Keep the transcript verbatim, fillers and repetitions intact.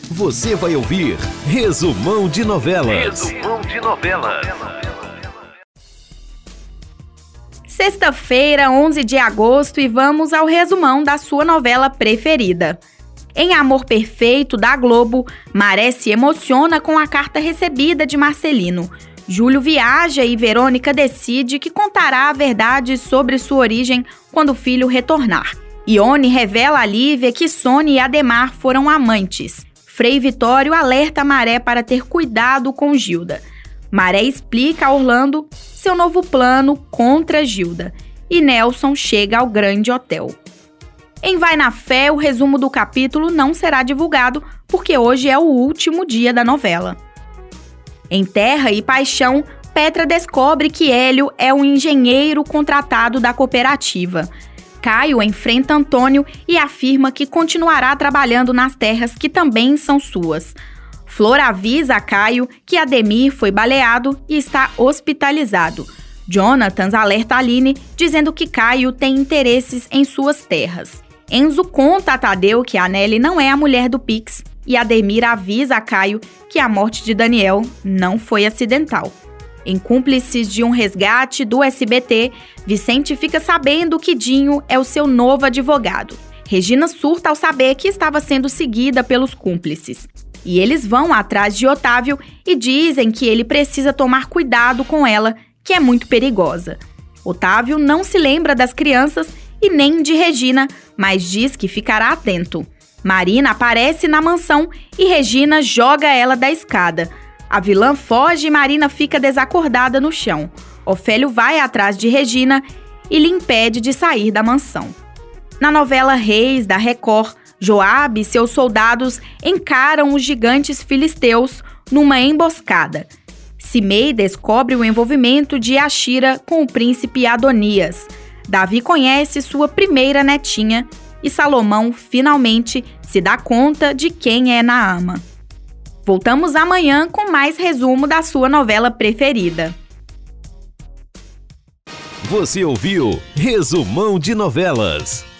Você vai ouvir Resumão de Novelas. Resumão de Novelas. Sexta-feira, onze de agosto, e vamos ao resumão da sua novela preferida. Em Amor Perfeito, da Globo, Maré se emociona com a carta recebida de Marcelino. Júlio viaja e Verônica decide que contará a verdade sobre sua origem quando o filho retornar. Ione revela a Lívia que Sônia e Ademar foram amantes. Frei Vitório alerta Maré para ter cuidado com Gilda. Maré explica a Orlando seu novo plano contra Gilda. E Nelson chega ao grande hotel. Em Vai na Fé, o resumo do capítulo não será divulgado porque hoje é o último dia da novela. Em Terra e Paixão, Petra descobre que Hélio é um engenheiro contratado da cooperativa. Caio enfrenta Antônio e afirma que continuará trabalhando nas terras que também são suas. Flor avisa a Caio que Ademir foi baleado e está hospitalizado. Jonathan alerta Aline, dizendo que Caio tem interesses em suas terras. Enzo conta a Tadeu que a Nelly não é a mulher do Pix e Ademir avisa a Caio que a morte de Daniel não foi acidental. Em Cúmplices de um Resgate do S B T, Vicente fica sabendo que Dinho é o seu novo advogado. Regina surta ao saber que estava sendo seguida pelos cúmplices. E eles vão atrás de Otávio e dizem que ele precisa tomar cuidado com ela, que é muito perigosa. Otávio não se lembra das crianças e nem de Regina, mas diz que ficará atento. Marina aparece na mansão e Regina joga ela da escada. A vilã foge e Marina fica desacordada no chão. Ofélio vai atrás de Regina e lhe impede de sair da mansão. Na novela Reis, da Record, Joabe e seus soldados encaram os gigantes filisteus numa emboscada. Simei descobre o envolvimento de Ashira com o príncipe Adonias. Davi conhece sua primeira netinha e Salomão finalmente se dá conta de quem é Naama. Voltamos amanhã com mais resumo da sua novela preferida. Você ouviu Resumão de Novelas.